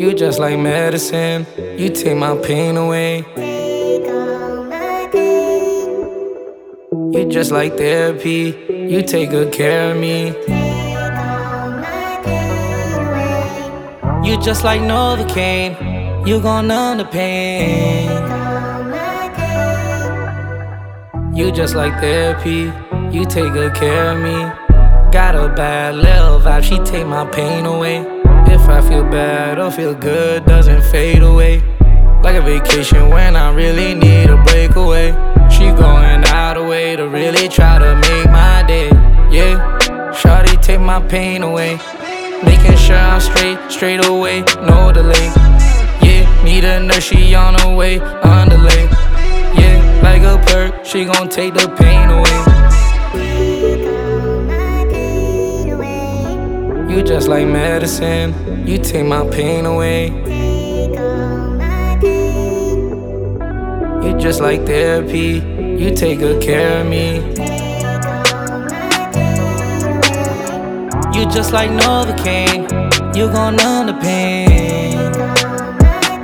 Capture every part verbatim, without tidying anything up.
You just like medicine, you take my pain away. Take all my pain. You just like therapy, you take good care of me. Take all my pain away. You just like Novocaine, you gon' numb the pain. Take all my pain. You just like therapy, you take good care of me. Got a bad little vibe, she take my pain away. If I feel bad or feel good, doesn't fade away. Like a vacation when I really need a breakaway. She going out of way to really try to make my day. Yeah, shawty take my pain away. Making sure I'm straight, straight away, no delay. Yeah, need a nurse, she on her way, underlay. Yeah, like a perk, she gon' take the pain away. Take all my pain away. You just like medicine, you take my pain away. Take all my pain. You just like therapy, you take good care of me. Take all my pain away. You just like Novocaine, you gon' numb the pain. Take all my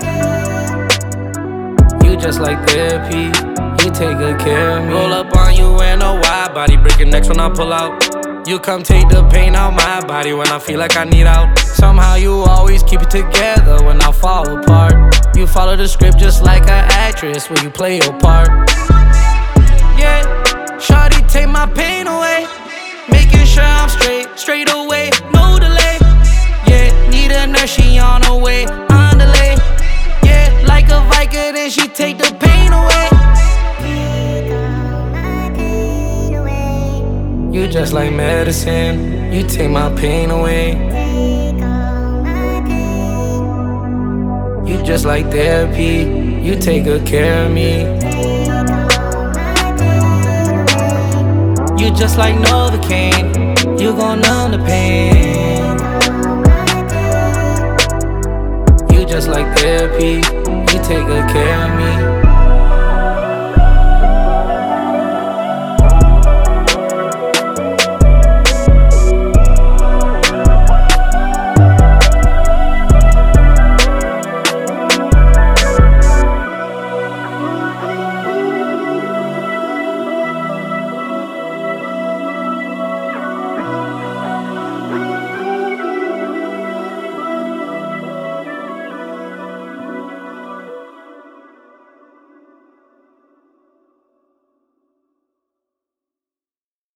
pain. You just like therapy, you take good care of me. Roll up on you in a wide body, breaking necks when I pull out. You come take the pain out my body when I feel like I need out. Somehow you always keep it together when I fall apart. You follow the script just like an actress when you play your part. Yeah, shawty take my pain away. Making sure I'm straight, straight away, no delay. Yeah, need a nurse, she on her way, underlay. Yeah, like a Viker, then she take the pain away. Take all my pain away. You just like medicine, you take my pain away. Take all my pain. You just like therapy, you take good care of me. Take all my pain away. You just like Novocaine, you gon' numb the pain. Take all my pain. You just like therapy, you take good care of me.